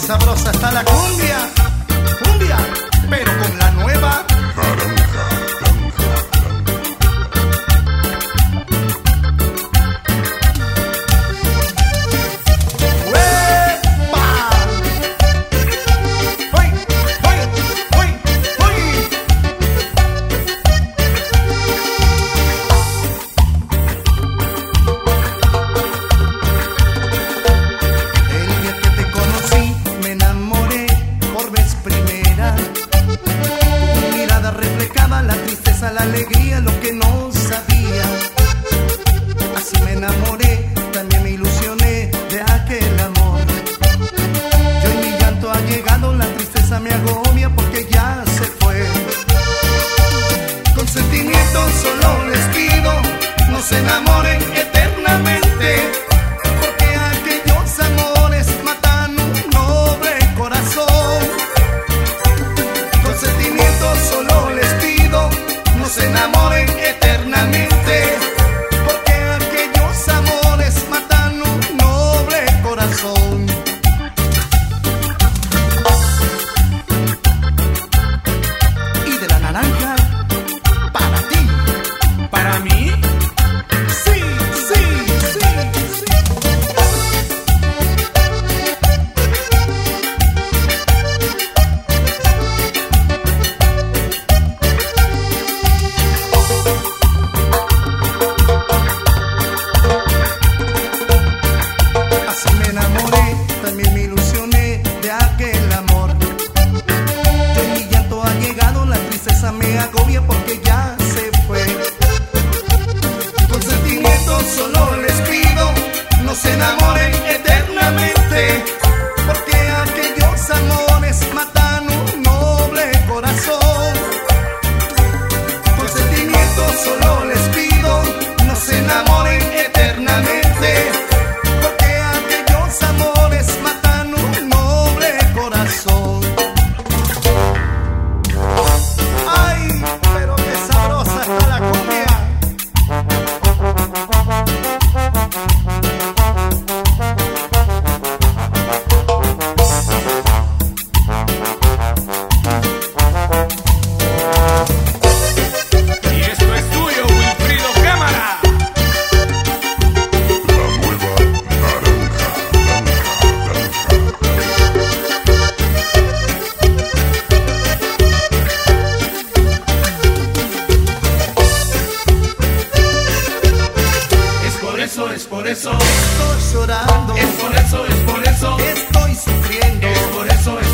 sabrosa está la cumbia, cumbia, pero con la nueva naranja. La alegría, lo que no sabía. Así me enamoré, también me ilusioné de aquel amor. Yo en mi llanto ha llegado, la tristeza me agobia porque ya se fue. Con sentimientos solo les pido, no se enamoren eternamente, porque aquellos amores matan un noble corazón. Con sentimientos solo les pido, no se enamoren eternamente, porque aquellos amores matan un noble corazón. Y de la naranja, para ti. ¿Para mí? Sí, sí, sí, sí. También me ilusioné de aquel amor. Yo en mi llanto ha llegado, la tristeza me agobia porque ya se fue. Con sentimientos solo les pido, no se enamoren eternamente, porque aquellos amores matan un noble corazón. Con sentimientos solo les pido, no se enamoren eternamente, ay, pero qué sabrosa está la cumbia. Y esto es tuyo, Wilfrido Cámara. Es por eso estoy llorando, es por eso estoy sufriendo, es por eso